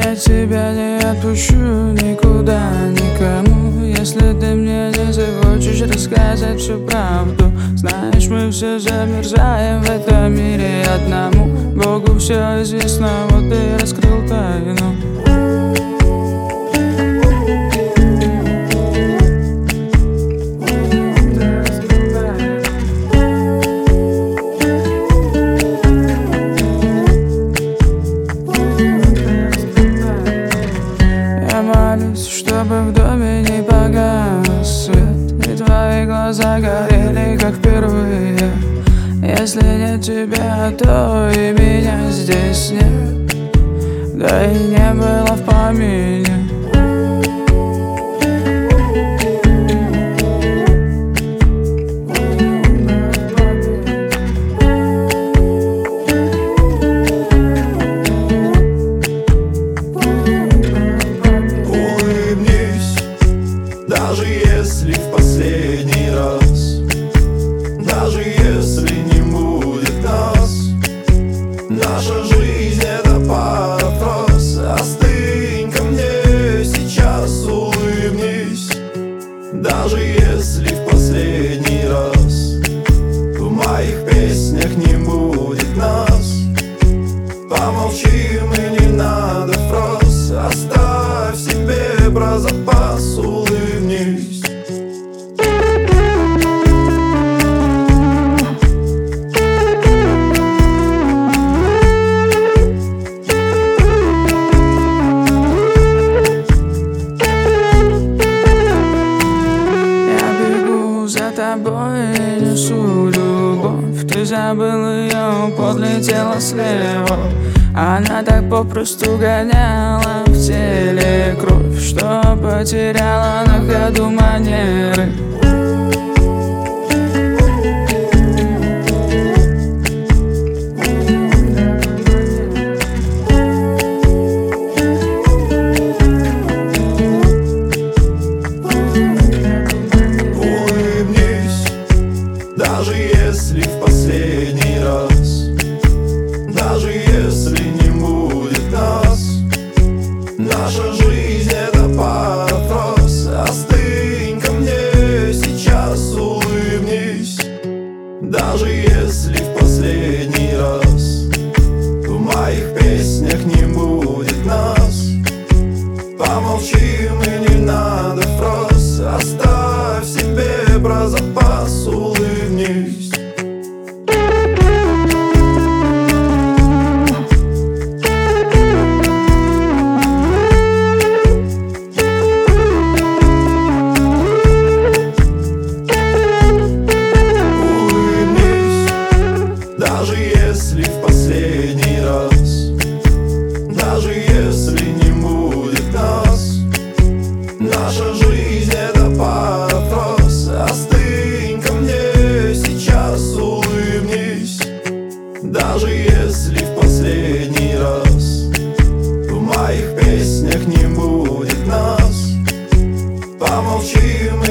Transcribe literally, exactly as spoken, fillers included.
я тебя не отпущу никуда, никому. Если ты мне не захочешь рассказать всю правду. Знаешь, мы все замерзаем в этом мире одному. Богу все известно, вот ты раскрыл тайну. Чтобы в доме не погас свет, и твои глаза горели, как впервые. Если нет тебя, то и меня здесь нет, да и не было в помине. Даже если в последний раз, даже если не будет нас, наша жизнь это парафраз. Остынь ко мне сейчас, улыбнись. Даже если в последний раз в моих песнях не будет нас, помолчим и не надо фраз. Оставь себе про запас, улыбнись. Я бегу за тобой и несу любовь. Ты забыл ее, подлетела слева. Она так попросту гоняла в теле кровь, что потеряла на ходу манеры. Улыбнись, даже если в последний раз, даже если не будет нас, наша жизнь это парафраз. Остынь ко мне сейчас, улыбнись. Даже если в последний раз в моих песнях не будет нас, помолчим и не надо фраз. Оставь себе про запас, улыбнись. Даже если в последний раз, даже если не будет нас, наша жизнь это парафраз. Остынь ко мне сейчас, улыбнись. Даже если в последний раз в моих песнях не будет нас, помолчим